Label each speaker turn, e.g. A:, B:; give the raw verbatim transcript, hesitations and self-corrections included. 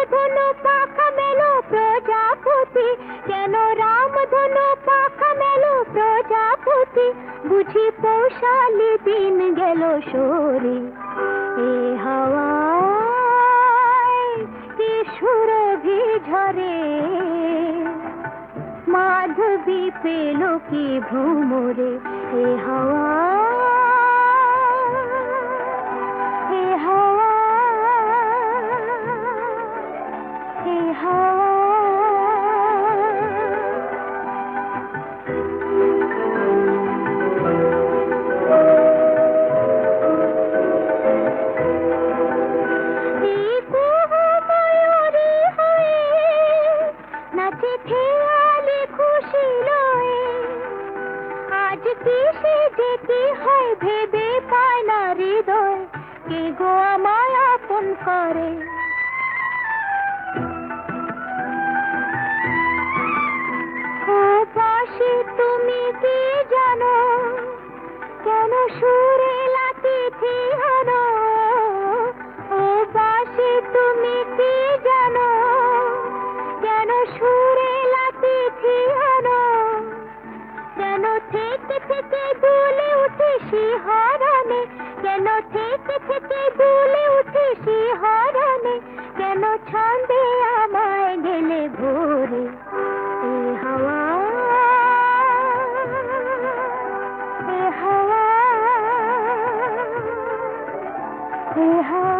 A: ধনু পাখা মেলো প্রজাপতি, কেন রাম ধনু পাখা মেলো প্রজাপতি, বুঝি পৌষালি দিন গেল সরে। এ হাওয়ায় কি সুরভি ঝরে, মাধবী পেল কি ভ্রমরে। এ হাওয়া, এ হাওয়া, এ হাওয়া। নাচে খেয়ালে খুশি লয়ে, আজ কি সে যে কি হয় ভেবে পায় না হৃদয়, কে গো আমায় আপন করে। ও পাশে তুমি কি জানো, কেন সুরে লাতিথি হানো। ও পাশে তুমি কি জানো, কেন সুরে লাতিথি হানো। কেন থেকে থেকে দুলে উঠে শিহরণে, কেন থেকে থেকে দুলে উঠে শিহরণে, কেন ছন্দে আমায় গেলে ভোরে। এ হাওয়া, এ হাওয়া, এ হাওয়া।